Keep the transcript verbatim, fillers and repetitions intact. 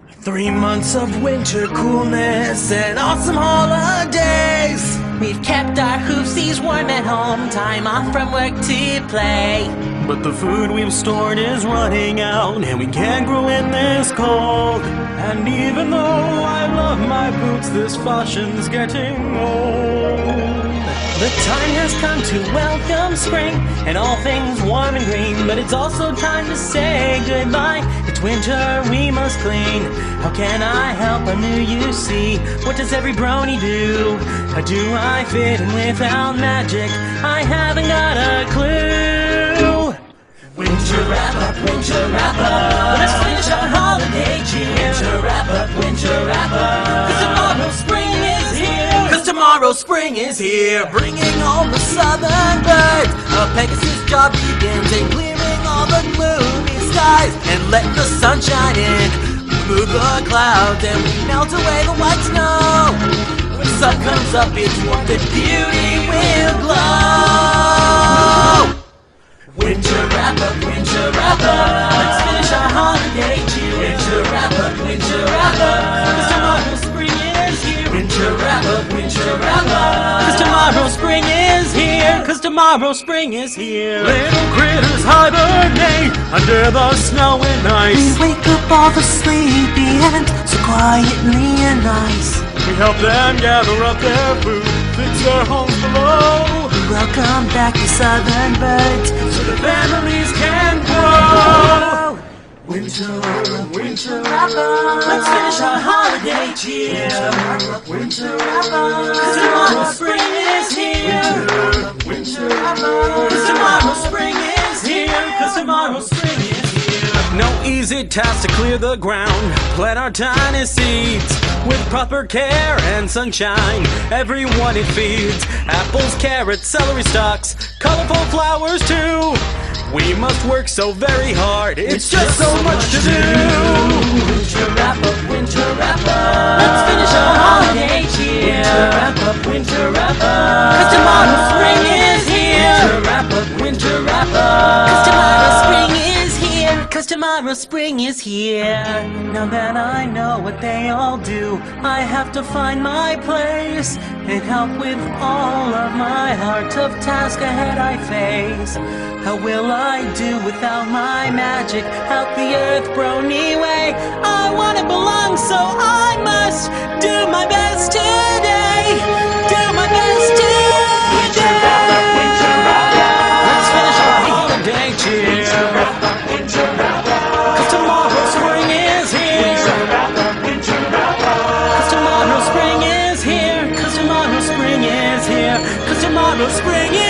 Three months of winter coolness and awesome holidays. We've kept our hoofsies warm at home, time off from work to play. But the food we've stored is running out, and we can't grow in this cold. And even though I love my boots, this fashion's getting old. The time has come to welcome spring and all things warm and green, but it's also time to say goodbye. It's winter, we must clean. How can I help a new you see? What does every brony do? How do I fit in without magic? I haven't got a clue. Winter wrap up, winter wrap up. Let's finish our holiday cheer. Winter wrap up, winter wrap up. 'Cause tomorrow spring is here. 'Cause tomorrow spring is here, bringing all the southern birds. A Pegasus job begins in clearing all the gloomy skies and letting the sun shine in. We move the clouds and we melt away the white snow. When the sun comes up, it's warmth and beauty will glow. Winter wrap up, winter wrap up. Let's finish our holiday cheer. Winter wrap up, winter wrap up. 'Cause tomorrow spring is here. Winter wrap up, winter wrap up. 'Cause tomorrow spring is here. 'Cause tomorrow spring is here. Little critters hibernate under the snow and ice. We wake up all the sleepy and so quietly and nice. We help them gather up their food, fix their homes below. Welcome back to southern birds So the families can grow. Winter, winter wrap up. Let's finish our holiday cheer. Winter wrap up. 'Cause tomorrow spring is here. Winter wrap up. 'Cause tomorrow spring is here. 'Cause tomorrow spring is here. No easy task to clear the ground, plant our tiny seeds with proper care and sunshine. Everyone it feeds, apples, carrots, celery stalks, colorful flowers too. We must work so very hard, it's just so much to do. Winter wrap up, winter wrap up. Let's finish our holiday cheer. Winter wrap up, winter wrap up. 'Cause tomorrow spring is here. Winter wrap up, winter wrap up. 'Cause tomorrow spring is here. 'Cause tomorrow spring is here. Now that I know what they all do, I have to find my place and help with all of my heart of task ahead I face. How will I do without my magic? Help the earth brony way. I wanna belong, so I must do my best today. Do my best today. Winter wrap up, winter wrap up. Let's finish our holiday cheer. Winter wrap up, winter wrap up. 'Cause tomorrow spring is here. Winter wrap up, winter wrap up. 'Cause tomorrow spring is here. 'Cause tomorrow spring is here. 'Cause tomorrow spring is